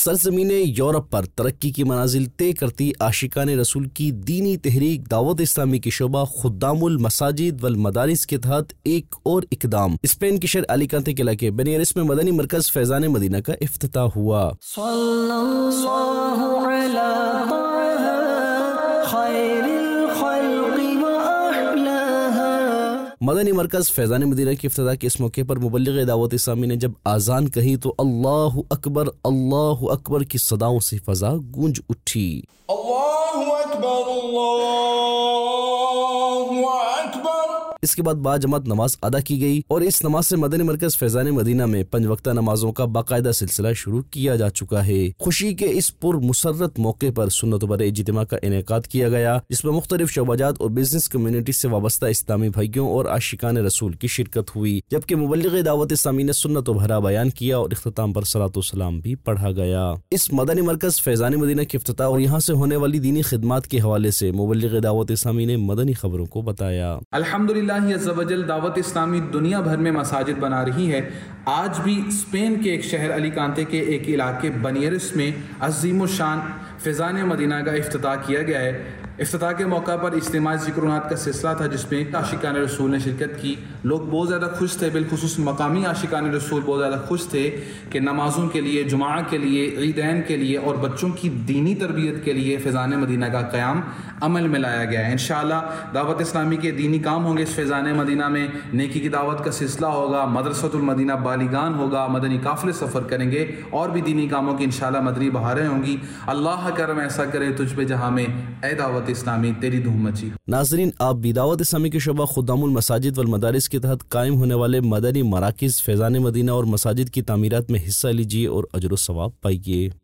سرزمین یورپ پر ترقی کی منازل طے کرتی عاشقان رسول کی دینی تحریک دعوت اسلامی کی شعبہ خدام المساجد والمدارس کے تحت ایک اور اقدام اسپین کے شہر الیکانتے کے علاقے بنیارس میں مدنی مرکز فیضان مدینہ کا افتتاح ہوا۔ صلی اللہ علی خیر الخلق واحلاها۔ مدنی مرکز فیضان مدینہ کے افتتاح کے اس موقع پر مبلغ دعوت اسلامی نے جب اذان کہی تو اللہ اکبر کی صداؤں سے فضا گونج اٹھی۔ اللہ اکبر اللہ اکبر۔ اس کے بعد باجماعت نماز ادا کی گئی اور اس نماز سے مدنی مرکز فیضان مدینہ میں 5 وقتہ نمازوں کا باقاعدہ سلسلہ شروع کیا جا چکا ہے۔ خوشی کے اس پر مسرت موقع پر سنت و بر اجتماع کا انعقاد کیا گیا، جس میں مختلف شعبات اور بزنس کمیونٹی سے وابستہ اسلامی بھائیوں اور عاشقان رسول کی شرکت ہوئی، جبکہ مبلغ دعوت اسلامی نے سنت و بھرا بیان کیا اور اختتام پر صلاۃ و سلام بھی پڑھا گیا۔ اس مدنی مرکز فیضان مدینہ کے افتتاح اور یہاں سے ہونے والی دینی خدمات کے حوالے سے مبلغ دعوت اسلامی نے مدنی خبروں کو بتایا۔ الحمدللہ عز و جل دعوت اسلامی دنیا بھر میں مساجد بنا رہی ہے۔ آج بھی اسپین کے ایک شہر الیکانتے کے ایک علاقے بنیرس میں عظیم الشان فیضان مدینہ کا افتتاح کیا گیا ہے۔ افتتاح کے موقع پر اجتماعی ذکرونات کا سلسلہ تھا، جس میں عاشقان رسول نے شرکت کی۔ لوگ بہت زیادہ خوش تھے، بالخصوص مقامی عاشقان رسول بہت زیادہ خوش تھے کہ نمازوں کے لیے، جمعہ کے لیے، عیدین کے لیے اور بچوں کی دینی تربیت کے لیے فیضان مدینہ کا قیام عمل میں لایا گیا ہے۔ انشاءاللہ دعوت اسلامی کے دینی کام ہوں گے اس فیضان مدینہ میں، نیکی کی دعوت کا سلسلہ ہوگا، مدرسۃ المدینہ بالغان ہوگا، مدنی قافلے سفر کریں گے اور بھی دینی کاموں کی انشاءاللہ مدنی بہاریں ہوں گی۔ اللہ کرم ایسا کرے تجھ پہ جہاں میں، اے دعوت اسلامی تیری دھوم مچی۔ ناظرین، آپ بھی دعوت اسلامی کے شعبہ خدام المساجد والمدارس کے تحت قائم ہونے والے مدنی مراکز فیضان مدینہ اور مساجد کی تعمیرات میں حصہ لیجیے اور اجر و ثواب پائیے۔